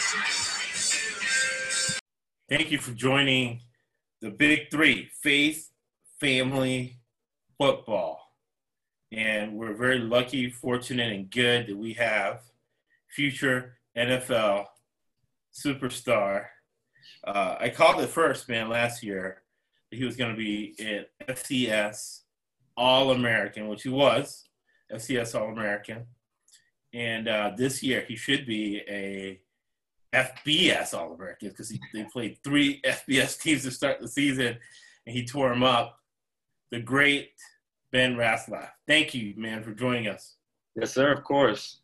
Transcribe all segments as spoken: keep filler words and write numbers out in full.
Thank you for joining the Big Three, Faith, Family, Football. And we're very lucky, fortunate, and good that we have future N F L superstar. Uh, I called it first, man, last year that he was going to be an F C S All-American, which he was, F C S All-American. And uh, this year he should be a F B S All-American because they played three F B S teams to start the season, and he tore them up. The great Ben Ratzlaff. Thank you, man, for joining us. Yes, sir, of course.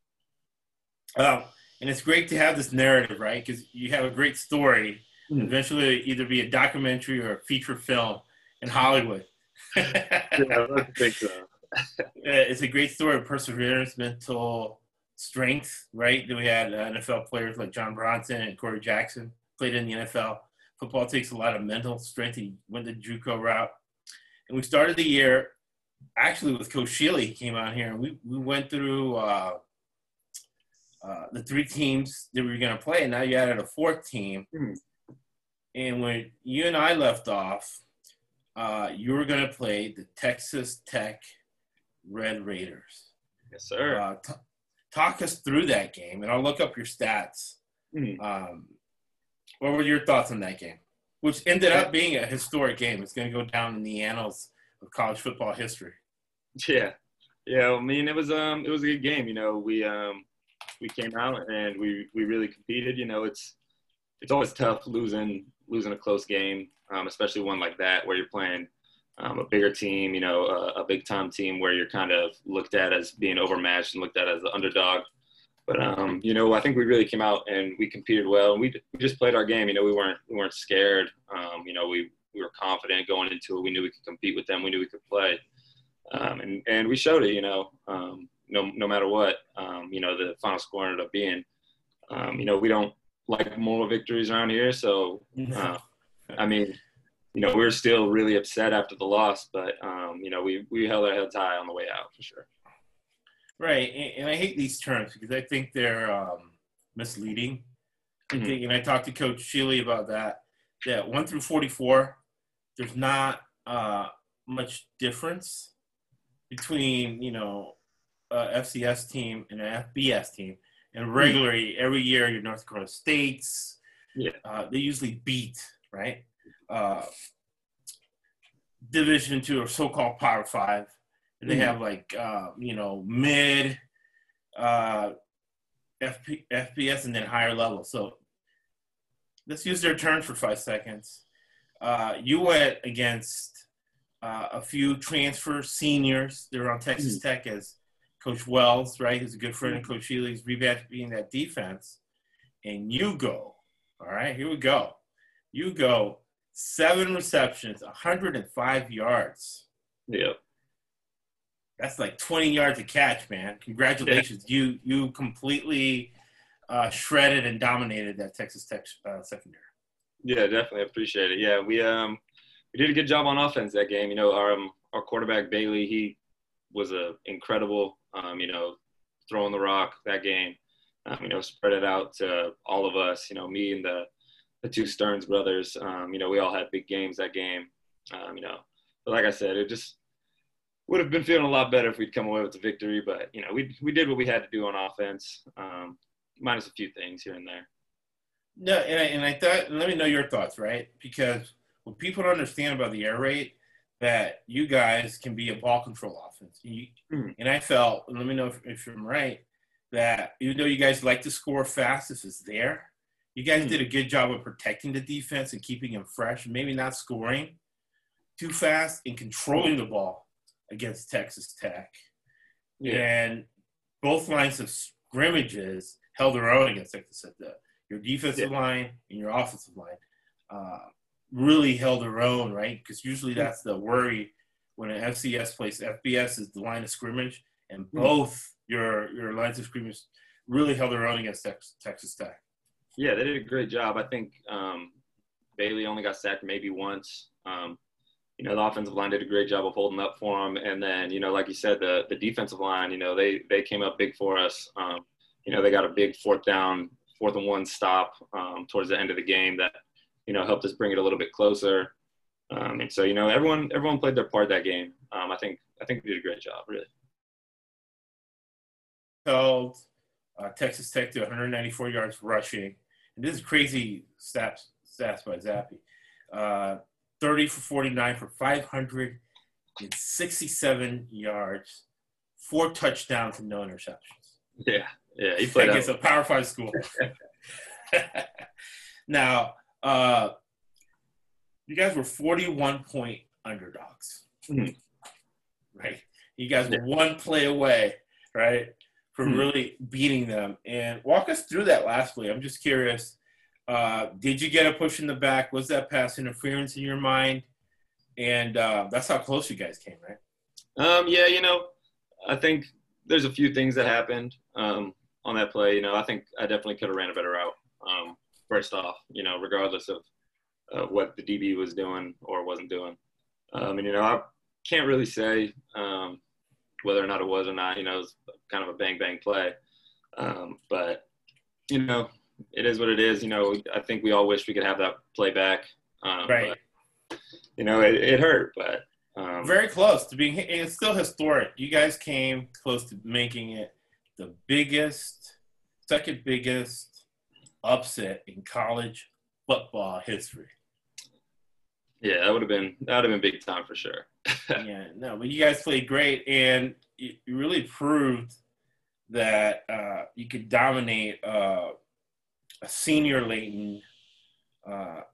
Um, and it's great to have this narrative, right? Because you have a great story. Mm. Eventually either be a documentary or a feature film in Hollywood. Yeah, I think so. It's a great story of perseverance, mental strength, right? Then we had uh, N F L players like John Bronson and Corey Jackson played in the N F L. Football takes a lot of mental strength. He went the JUCO route. And we started the year actually with Coach Shealy. He came out here, and we, we went through uh, uh, the three teams that we were going to play, and now you added a fourth team. Mm. And when you and I left off, uh, you were going to play the Texas Tech Red Raiders. Yes, sir. Uh, t- talk us through that game, and I'll look up your stats. Mm. Um, what were your thoughts on that game, which ended up being a historic game? It's going to go down in the annals of college football history. Yeah, yeah. I mean, it was um, it was a good game. You know, we um, we came out and we we really competed. You know, it's it's always tough losing losing a close game, um, especially one like that where you're playing um, a bigger team. You know, a, a big time team where you're kind of looked at as being overmatched and looked at as the underdog. But um, you know, I think we really came out and we competed well, and we we just played our game. You know, we weren't we weren't scared. Um, you know, we we were confident going into it. We knew we could compete with them. We knew we could play, um, and and we showed it. You know, um, no no matter what, um, you know, the final score ended up being. Um, you know, we don't like moral victories around here, so uh, I mean, you know, we were still really upset after the loss, but um, you know, we we held our heads high on the way out for sure. Right, and, and I hate these terms because I think they're um, misleading. Mm-hmm. I think, and I talked to Coach Shealy about that. That one through forty-four, there's not uh, much difference between, you know, a F C S team and an F B S team. And regularly, every year, your North Dakota States, yeah, uh, they usually beat, right? Uh, Division two or so-called Power Five. And they mm-hmm. have like, uh, you know, mid uh, F P, F B S and then higher level. So let's use their terms for five seconds. Uh, you went against uh, a few transfer seniors. They were on Texas mm-hmm. Tech as Coach Wells, right, who's a good friend of Coach Shealy's, revamping that defense. And you go, all right, here we go. You go seven receptions, one hundred five yards. Yeah. That's like twenty yards a catch, man. Congratulations. Yeah. You you completely uh, shredded and dominated that Texas Tech uh, secondary. Yeah, definitely. I appreciate it. Yeah, we um we did a good job on offense that game. You know, our um, our quarterback Bailey, he was a incredible, um, you know, throwing the rock that game. Um, you know, spread it out to all of us. You know, me and the the two Stearns brothers. Um, you know, we all had big games that game. Um, you know, but like I said, it just would have been feeling a lot better if we'd come away with the victory, but, you know, we we did what we had to do on offense, um, minus a few things here and there. No, and I, and I thought, and let me know your thoughts, right? Because what people don't understand about the air raid, that you guys can be a ball control offense. You, mm-hmm. And I felt, and let me know if, if I'm right, that even though you guys like to score fast if it's there, you guys mm-hmm. did a good job of protecting the defense and keeping them fresh, and maybe not scoring too fast and controlling the ball against Texas Tech. Yeah. And both lines of scrimmages held their own against Texas Tech. Your defensive yeah. line and your offensive line uh, really held their own, right? Because usually that's the worry when an F C S plays. F B S is the line of scrimmage, and both your your lines of scrimmage really held their own against Texas, Texas Tech. Yeah, they did a great job. I think um, Bailey only got sacked maybe once. Um, You know, the offensive line did a great job of holding up for him. And then, you know, like you said, the the defensive line, you know, they they came up big for us. Um, you know, they got a big fourth down fourth and one stop um, towards the end of the game that, you know, helped us bring it a little bit closer. Um, and so, you know, everyone everyone played their part that game. Um, I think I think we did a great job, really. Held uh, Texas Tech to one hundred ninety-four yards rushing. And this is crazy stats, stats by Zappe. Uh, thirty for forty-nine for five hundred sixty-seven yards, four touchdowns, and no interceptions. Yeah, yeah, he played. It's a Power Five school. Now, uh, you guys were forty-one point underdogs, mm-hmm. right? You guys were yeah. one play away, right, from mm-hmm. really beating them. And walk us through that last play. I'm just curious. Uh, did you get a push in the back? Was that pass interference in your mind? And uh, that's how close you guys came, right? Um, yeah, you know, I think there's a few things that happened um, on that play. You know, I think I definitely could have ran a better route. Um, first off, you know, regardless of uh, what the D B was doing or wasn't doing. Um, and, you know, I can't really say um, whether or not it was or not. You know, it was kind of a bang-bang play. Um, but, you know, it is what it is. You know, I think we all wish we could have that play back. Um, right. But, you know, it, it hurt, but. Um, Very close to being – it's still historic. You guys came close to making it the biggest, second biggest upset in college football history. Yeah, that would have been that would have been big time for sure. Yeah, no, but you guys played great, and you really proved that uh, you could dominate uh, a senior Layton. Uh,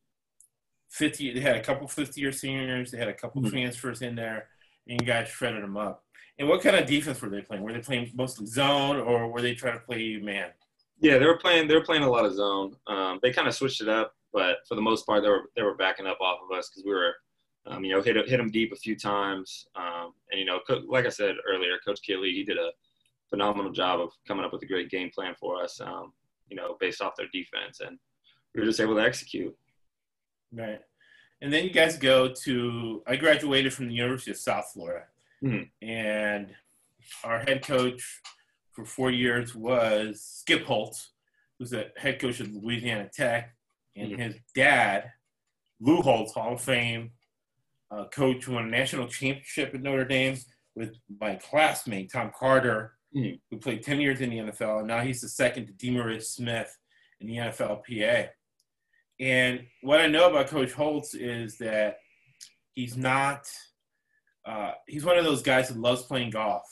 fifty, they had a couple fifty-year seniors. They had a couple mm-hmm. transfers in there, and you guys shredded them up. And what kind of defense were they playing? Were they playing mostly zone, or were they trying to play man? Yeah, they were playing. They were playing a lot of zone. Um, they kind of switched it up, but for the most part, they were they were backing up off of us because we were, um, you know, hit hit them deep a few times. Um, and you know, like I said earlier, Coach Kittley, he did a phenomenal job of coming up with a great game plan for us. Um, you know, based off their defense, and we were just able to execute. Right. And then you guys go to – I graduated from the University of South Florida. Mm-hmm. And our head coach for four years was Skip Holtz, who's the head coach of Louisiana Tech. And mm-hmm. his dad, Lou Holtz, Hall of Fame uh, coach, who won a national championship at Notre Dame with my classmate, Tom Carter, mm-hmm. who played ten years in the N F L. And now he's the second to DeMaurice Smith in the N F L P A. And what I know about Coach Holtz is that he's not uh, – he's one of those guys who loves playing golf.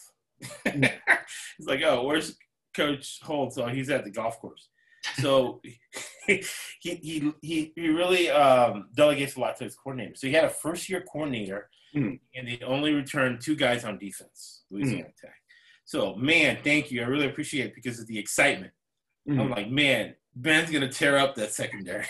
He's like, oh, where's Coach Holtz? Oh, he's at the golf course. So he, he, he, he really um, delegates a lot to his coordinator. So he had a first-year coordinator, mm-hmm. and they only returned two guys on defense, Louisiana mm-hmm. Tech. So, man, thank you. I really appreciate it because of the excitement. Mm-hmm. I'm like, man – Ben's going to tear up that secondary.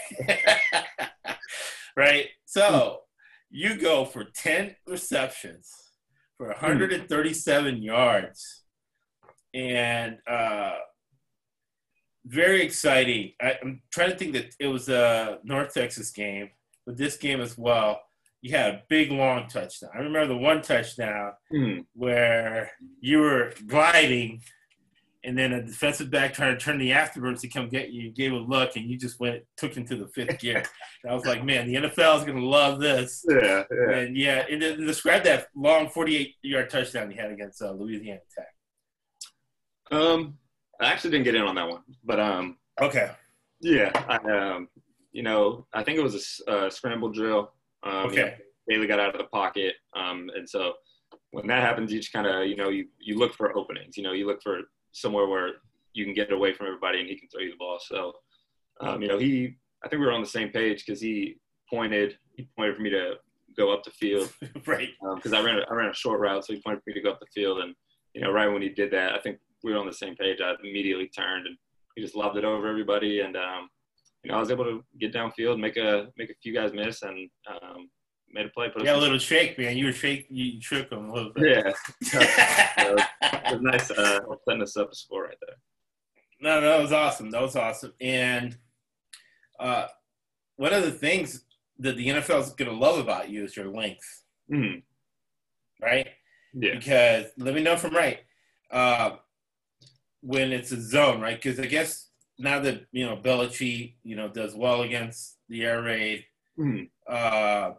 Right? So you go for ten receptions for one hundred thirty-seven mm. yards. And uh, very exciting. I, I'm trying to think that it was a North Texas game, but this game as well. You had a big, long touchdown. I remember the one touchdown mm. where you were gliding – and then a defensive back trying to turn the afterbirds to come get you, gave a look, and you just went took into the fifth gear. And I was like, man, the N F L is going to love this. Yeah, yeah. And, yeah, and then describe that long forty-eight-yard touchdown you had against uh, Louisiana Tech. Um, I actually didn't get in on that one. But, um, okay. Yeah, I, um, you know, I think it was a uh, scramble drill. Um, okay. You know, Bailey got out of the pocket. Um, and so when that happens, you just kind of, you know, you, you look for openings. You know, you look for – somewhere where you can get away from everybody and he can throw you the ball. So, um, you know, he, I think we were on the same page because he pointed, he pointed for me to go up the field. Right. Because um, I ran, a, I ran a short route, so he pointed for me to go up the field. And, you know, right when he did that, I think we were on the same page. I immediately turned and he just lobbed it over everybody. And, um, you know, I was able to get downfield, make a, make a few guys miss and, um, made a play. Put yeah, a little shake, man. You were shake. You shook him a little bit. Yeah, it, was, it was nice uh, setting us up a score right there. No, no, that was awesome. That was awesome. And uh, one of the things that the N F L is going to love about you is your length, mm. right? Yeah. Because let me know if I'm right. Uh, when it's a zone, right? Because I guess now that, you know, Belichick, you know, does well against the air raid, mm. uh,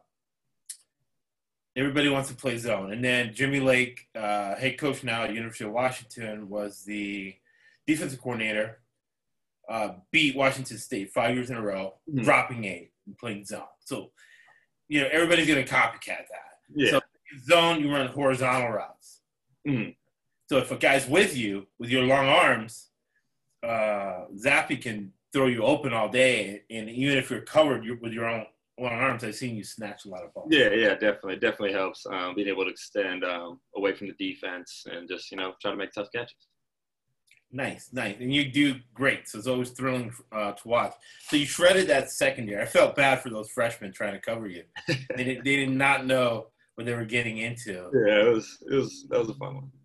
everybody wants to play zone. And then Jimmy Lake, uh, head coach now at University of Washington, was the defensive coordinator, uh, beat Washington State five years in a row, mm. dropping eight and playing zone. So, you know, everybody's going to copycat that. Yeah. So zone, you run horizontal routes. Mm. So if a guy's with you, with your long arms, uh, Zappe can throw you open all day. And even if you're covered you're, with your own long arms, I've seen you snatch a lot of balls. Yeah, yeah, definitely. Definitely helps um, being able to extend um, away from the defense and just, you know, try to make tough catches. Nice, nice. And you do great. So it's always thrilling uh, to watch. So you shredded that secondary. I felt bad for those freshmen trying to cover you. They did, they did not know what they were getting into. Yeah, it was, it was, that was a fun one.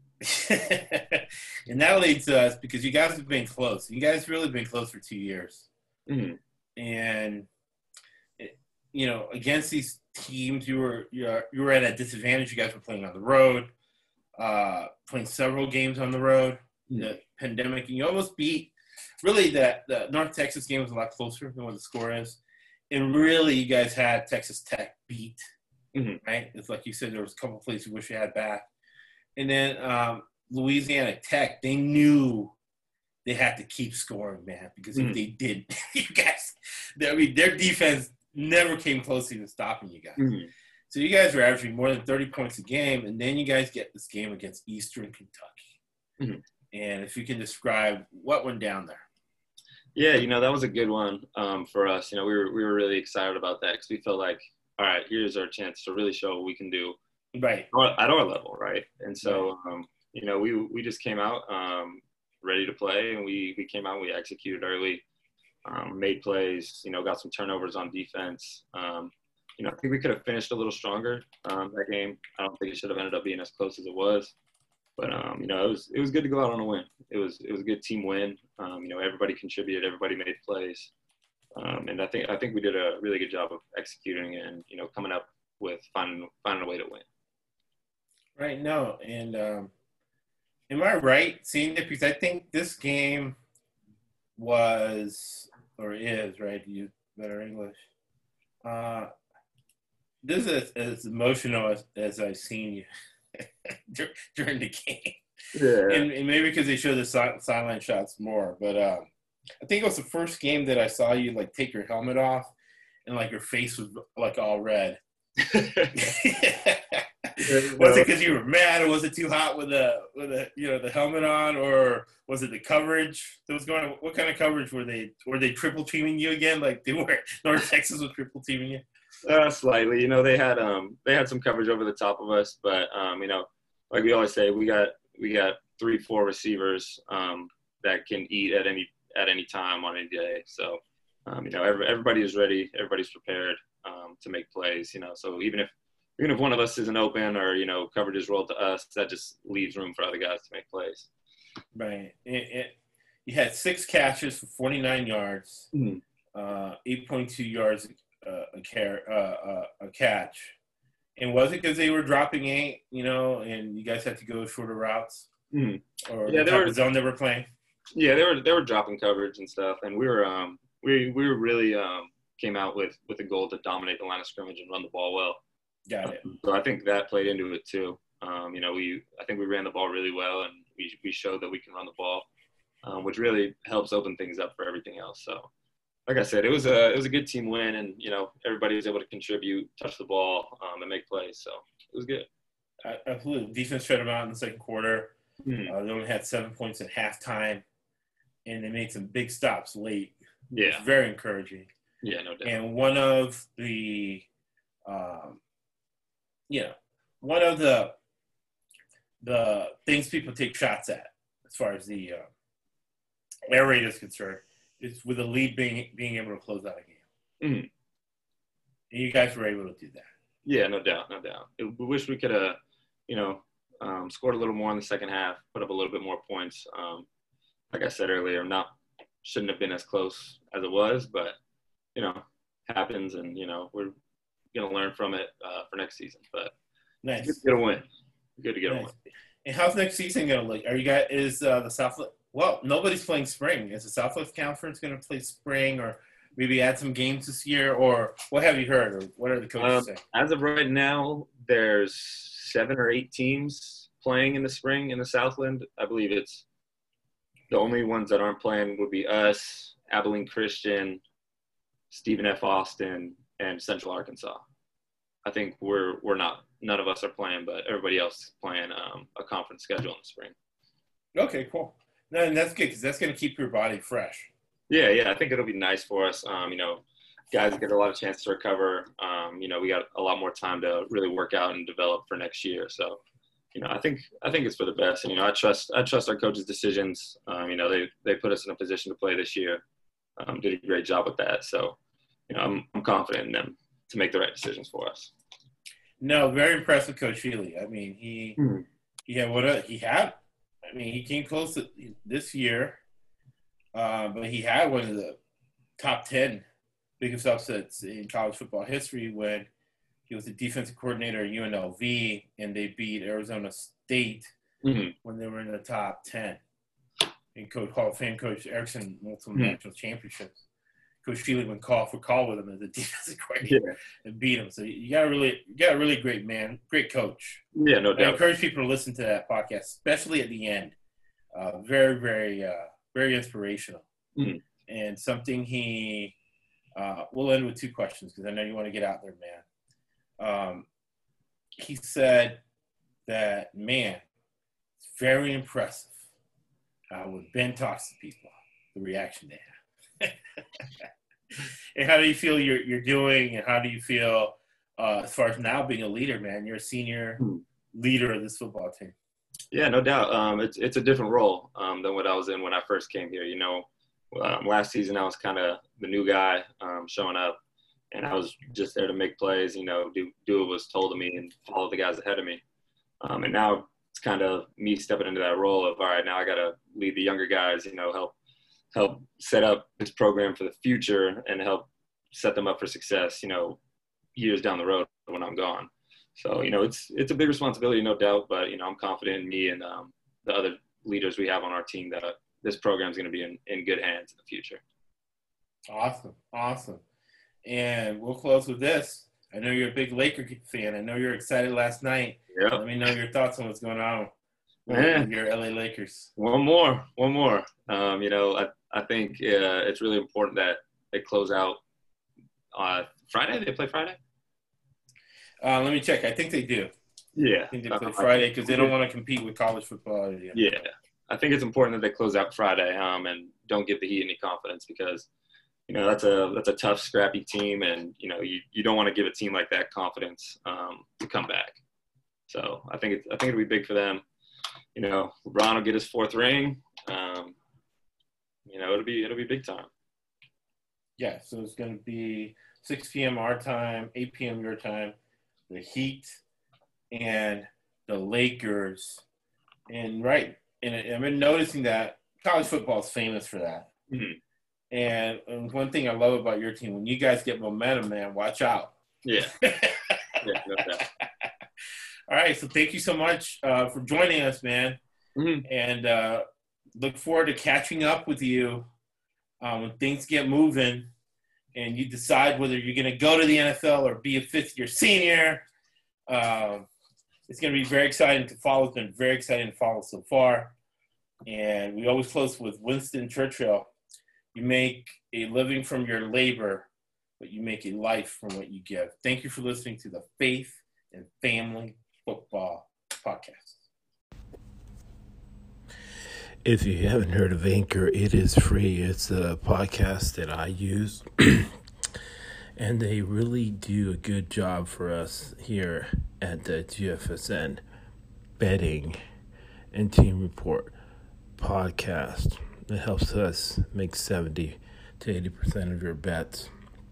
And that leads to us because you guys have been close. You guys really been close for two years. Mm-hmm. And, it, you know, against these teams, you were, you were you were at a disadvantage. You guys were playing on the road, uh, playing several games on the road. Mm-hmm. The pandemic, and you almost beat. Really, that the North Texas game was a lot closer than what the score is. And really, you guys had Texas Tech beat. Mm-hmm. Right? It's like you said, there was a couple of places you wish you had back. And then um, Louisiana Tech, they knew they had to keep scoring, man, because mm-hmm. if they did, you guys, I mean, their defense never came close to even stopping you guys. Mm-hmm. So you guys were averaging more than thirty points a game, and then you guys get this game against Eastern Kentucky. Mm-hmm. And if you can describe what went down there. Yeah, you know, that was a good one um, for us. You know, we were we were really excited about that because we felt like, all right, here's our chance to really show what we can do. Right. At our level, right? And so, um, you know, we we just came out um, ready to play, and we we came out and we executed early, um, made plays, you know, got some turnovers on defense. Um, you know, I think we could have finished a little stronger um, that game. I don't think it should have ended up being as close as it was. But, um, you know, it was it was good to go out on a win. It was it was a good team win. Um, you know, everybody contributed, everybody made plays. Um, and I think I think we did a really good job of executing and, you know, coming up with finding, finding a way to win. Right, no, and um, am I right seeing it? Because I think this game was, or is, right, you better English. Uh, this is as emotional as, as I've seen you during the game. Yeah. And, and maybe because they show the si- sideline shots more, but um, I think it was the first game that I saw you, like, take your helmet off and, like, your face was, like, all red. Was it because you were mad, or was it too hot with the with the you know the helmet on, or was it the coverage that was going on? What kind of coverage were they? Were they triple teaming you again, like they were? North Texas was triple teaming you. Uh, slightly, you know, they had um they had some coverage over the top of us, but um you know, like we always say, we got we got three four receivers um that can eat at any at any time on any day. So um you know every, everybody is ready, everybody's prepared um to make plays. You know, so even if Even if one of us isn't open or, you know, coverage is rolled to us, that just leaves room for other guys to make plays. Right. It, it, you had six catches for forty-nine yards, mm-hmm. uh, eight point two yards uh, a, car- uh, uh, a catch. And was it because they were dropping eight, you know, and you guys had to go shorter routes? Mm-hmm. Or yeah, the they were, zone they were playing? Yeah, they were they were dropping coverage and stuff. And we were um we we were really um came out with, with a goal to dominate the line of scrimmage and run the ball well. Got it. So I think that played into it too. Um, you know, we I think we ran the ball really well, and we we showed that we can run the ball, um, which really helps open things up for everything else. So, like I said, it was a it was a good team win, and you know everybody was able to contribute, touch the ball, um, and make plays. So it was good. Absolutely, defense shut them out in the second quarter. Hmm. Uh, they only had seven points at halftime, and they made some big stops late. Yeah, very encouraging. Yeah, no doubt. And one of the um, you know, one of the the things people take shots at, as far as the uh, air raid is concerned, is with the lead being being able to close out a game. Mm-hmm. And you guys were able to do that. Yeah, no doubt, no doubt. We wish we could have, you know, um, scored a little more in the second half, put up a little bit more points. Um, like I said earlier, not shouldn't have been as close as it was, but you know, happens, and you know we're going to learn from it uh, for next season. But nice. Good to get a win. Good to get nice. a win. And how's next season going to look? Are you guys, is uh, the South Well, nobody's playing spring. Is the Southwest Conference going to play spring, or maybe add some games this year, or what have you heard, or what are the coaches Um, saying? as of right now, there's seven or eight teams playing in the spring in the Southland. I believe it's the only ones that aren't playing would be us, Abilene Christian, Stephen F. Austin, and Central Arkansas. I think we're we're not none of us are playing, but everybody else is playing um, a conference schedule in the spring. Okay, cool. No, and that's good because that's going to keep your body fresh. Yeah, yeah, I think it'll be nice for us. Um, you know, guys get a lot of chance to recover. Um, you know, we got a lot more time to really work out and develop for next year. So, you know, I think I think it's for the best. And you know, I trust I trust our coaches' decisions. Um, you know, they they put us in a position to play this year. Um, did a great job with that. So, you know, I'm I'm confident in them to make the right decisions for us. No, very impressed with Coach Feely. I mean, he Hmm. he had what a, he had. I mean, he came close to this year, uh, but he had one of the top ten biggest upsets in college football history when he was the defensive coordinator at U N L V, and they beat Arizona State Mm-hmm. when they were in the top ten. And Coach Hall of Fame Coach Erickson, multiple Hmm. national championships. Coach Feely went call for call with him as a defensive coordinator Yeah. and beat him. So you got a really, you got a really great man, great coach. Yeah, no I doubt. encourage people to listen to that podcast, especially at the end. Uh, very, very, uh, very inspirational, Mhm. and something he. Uh, we'll end with two questions because I know you want to get out there, man. Um, he said that, man, it's very impressive uh, when Ben talks to people, the reaction they have. And how do you feel you're you're doing, and how do you feel uh, as far as now being a leader, man? You're a senior Hmm. leader of this football team. Yeah, no doubt. Um, it's it's a different role um, than what I was in when I first came here. You know, um, last season I was kind of the new guy um, showing up, and I was just there to make plays. You know, do do what was told of me and follow the guys ahead of me. Um, and now it's kind of me stepping into that role of all right, now I got to lead the younger guys. You know, help help set up this program for the future and help set them up for success. You know, years down the road when I'm gone. So, you know, it's it's a big responsibility, no doubt, but, you know, I'm confident in me and um, the other leaders we have on our team that uh, this program is going to be in, in good hands in the future. Awesome. Awesome. And we'll close with this. I know you're a big Laker fan. I know you're excited last night. Yeah. Let me know your thoughts on what's going on with Yeah. your L A Lakers. One more, one more. Um, you know, I, I think uh, it's really important that they close out uh, Friday. They play Friday? Uh, let me check. I think they do. Yeah. I think they play Uh, Friday because they don't want to compete with college football. Yeah. Yeah. I think it's important that they close out Friday um, and don't give the Heat any confidence because, you know, that's a that's a tough, scrappy team, and, you know, you, you don't want to give a team like that confidence um, to come back. So I think it's, I think it'll be big for them. You know, LeBron will get his fourth ring. Um, you know, it'll be it'll be big time. Yeah, so it's going to be six p.m. our time, eight p.m. your time. The Heat and the Lakers. And, right, and I've been noticing that college football is famous for that. Mm-hmm. And, and one thing I love about your team, when you guys get momentum, man, watch out. Yeah. Yeah, no doubt. All right, so thank you so much uh, for joining us, man. Mm-hmm. And uh, look forward to catching up with you uh, when things get moving and you decide whether you're going to go to the N F L or be a fifth-year senior. Um, it's going to be very exciting to follow. It's been very exciting to follow so far. And we always close with Winston Churchill. You make a living from your labor, but you make a life from what you give. Thank you for listening to the Faith and Family Football Podcast. If you haven't heard of Anchor, it is free. It's a podcast that I use, and they really do a good job for us here at the G F S N Betting and Team Report podcast. It helps us make seventy to eighty percent of your bets.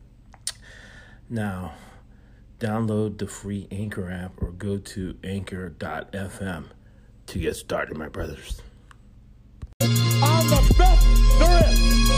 Now, download the free Anchor app or go to anchor dot f m to get started, my brothers. I'm the best there is.